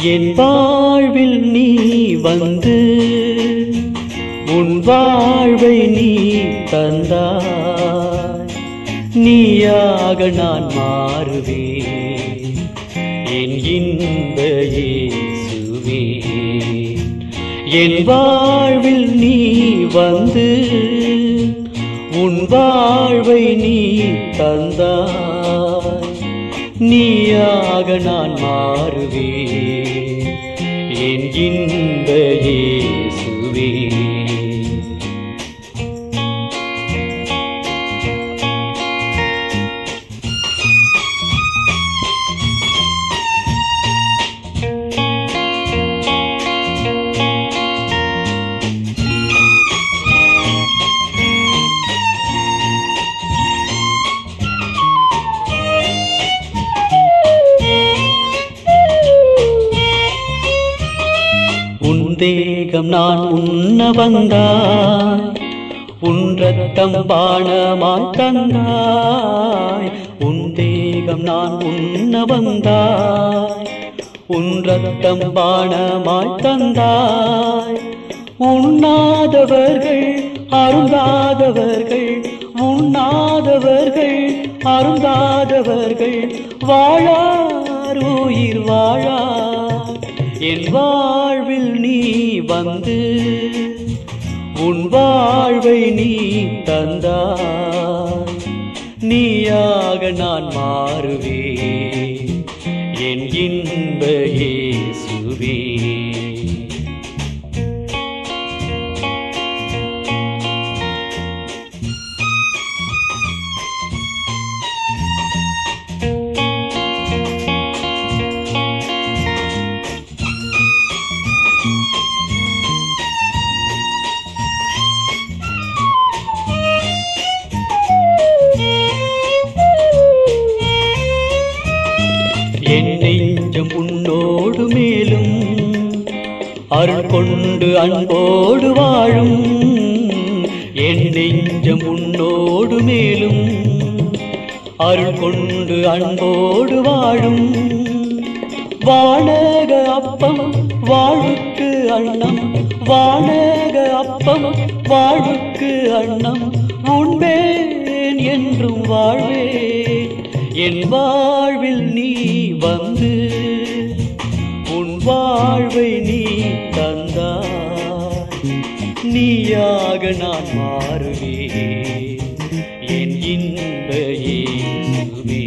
என் வாழ்வில் நீ வந்து உன் வாழ்வை நீ தந்தாய். நீயாக நான் மாறுவேன் என் இன்ப இயேசுவே. என் வாழ்வில் நீ வந்து உன் வாழ்வை நீ தந்தாய். நீயாக நான் மாறுவேன் என் இன்ப இயேசுவே. உன் தேகம் நான் உண்ண வந்தாய், உன் ரத்தம் பானமாய் தந்தாய். உன் தேகம் நான் உண்ண வந்தாய், உன் ரத்தம் பானமாய் தந்தாய். உண்ணாதவர்கள் அருந்தாதவர்கள், உண்ணாதவர்கள் அருந்தாதவர்கள் வாழார் உயிர் வாழார். என் வாழ்வில் நீ வந்து உன் வாழ்வை நீ தந்தாய். நீயாக நான் மாறுவேன் என் இன்ப இயேசுவே. என் நெஞ்சம் உன்னோடு மேலும் அருள் கொண்டு அன்போடு வாழும். என் நெஞ்சம் உன்னோடு மேலும் அருள் கொண்டு அன்போடு வாழும். வானக அப்பம் வாழ்வுக்கு அன்னம், வானக அப்பம் வாழ்வுக்கு அன்னம் உண்பேன் என்றும் வாழ்வேன். என் வாழ்வில் நீ வந்து உன் வாழ்வை நீ தந்தாய். நீயாக நான் மாறுவேன் என் இன்ப இயேசுவே.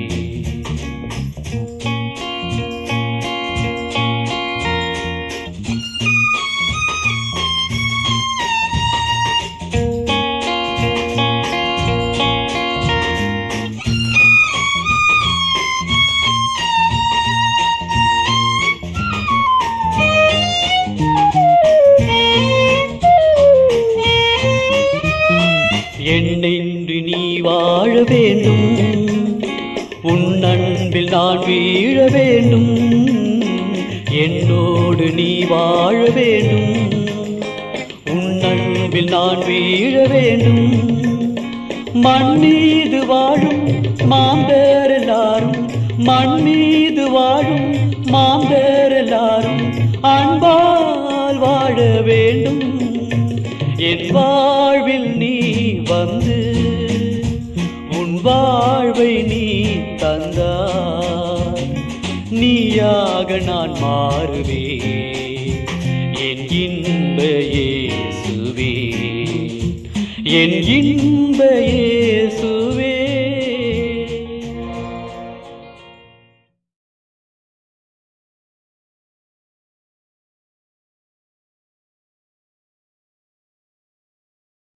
என்னென்று நீ வாழ வேண்டும், உன் அன்பில் நான் வீழ வேண்டும். என்னோடு நீ வாழ வேண்டும், உன் அன்பில் நான் வீழ வேண்டும். மண் மீது வாழும் மாந்தர் எல்லாரும், மண் மீது வாழும் மாந்தர் எல்லாரும் அன்பால் வாழ வேண்டும். என் வாழ்வில் நீ வந்து உன் வாழ்வை நீ தந்தாய். நீயாக நான் மாறுவேன் என் இன்ப இயேசுவே. என் இன்ப இயேசுவே.